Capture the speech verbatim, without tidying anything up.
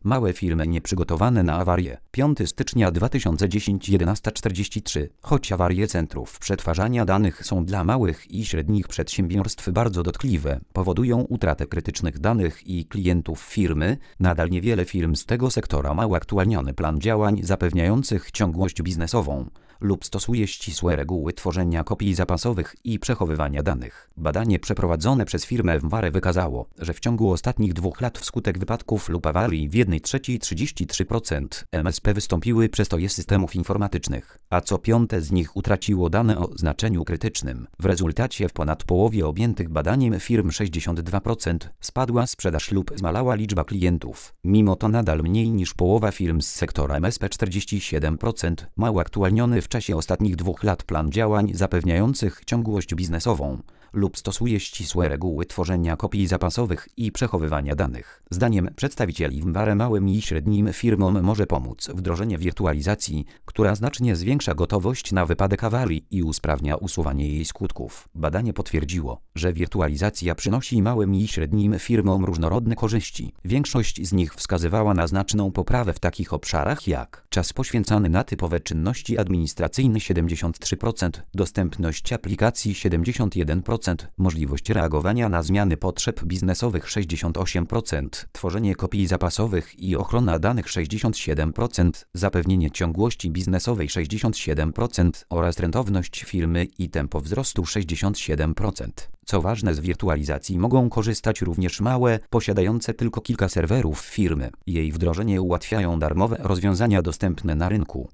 Małe firmy nieprzygotowane na awarie. piątego stycznia dwa tysiące dziesiątego jedenaście czterdzieści trzy. Choć awarie centrów przetwarzania danych są dla małych i średnich przedsiębiorstw bardzo dotkliwe, powodują utratę krytycznych danych i klientów firmy, nadal niewiele firm z tego sektora ma uaktualniony plan działań zapewniających ciągłość biznesową lub stosuje ścisłe reguły tworzenia kopii zapasowych i przechowywania danych. Badanie przeprowadzone przez firmę Vivare wykazało, że w ciągu ostatnich dwóch lat wskutek wypadków lub awarii w jednej trzeciej trzydzieści trzy procent M S P wystąpiły przestoje systemów informatycznych, a co piąte z nich utraciło dane o znaczeniu krytycznym. W rezultacie w ponad połowie objętych badaniem firm sześćdziesiąt dwa procent spadła sprzedaż lub zmalała liczba klientów. Mimo to nadal mniej niż połowa firm z sektora M S P czterdzieści siedem procent ma uaktualniony w czasie ostatnich dwóch lat plan działań zapewniających ciągłość biznesową lub stosuje ścisłe reguły tworzenia kopii zapasowych i przechowywania danych. Zdaniem przedstawicieli Vivare małym i średnim firmom może pomóc wdrożenie wirtualizacji, która znacznie zwiększa gotowość na wypadek awarii i usprawnia usuwanie jej skutków. Badanie potwierdziło, że wirtualizacja przynosi małym i średnim firmom różnorodne korzyści. Większość z nich wskazywała na znaczną poprawę w takich obszarach jak czas poświęcany na typowe czynności administracyjne siedemdziesiąt trzy procent, dostępność aplikacji siedemdziesiąt jeden procent, możliwość reagowania na zmiany potrzeb biznesowych sześćdziesiąt osiem procent, tworzenie kopii zapasowych i ochrona danych sześćdziesiąt siedem procent, zapewnienie ciągłości biznesowej sześćdziesiąt siedem procent oraz rentowność firmy i tempo wzrostu sześćdziesiąt siedem procent. Co ważne, z wirtualizacji mogą korzystać również małe, posiadające tylko kilka serwerów firmy. Jej wdrożenie ułatwiają darmowe rozwiązania dostępne na rynku.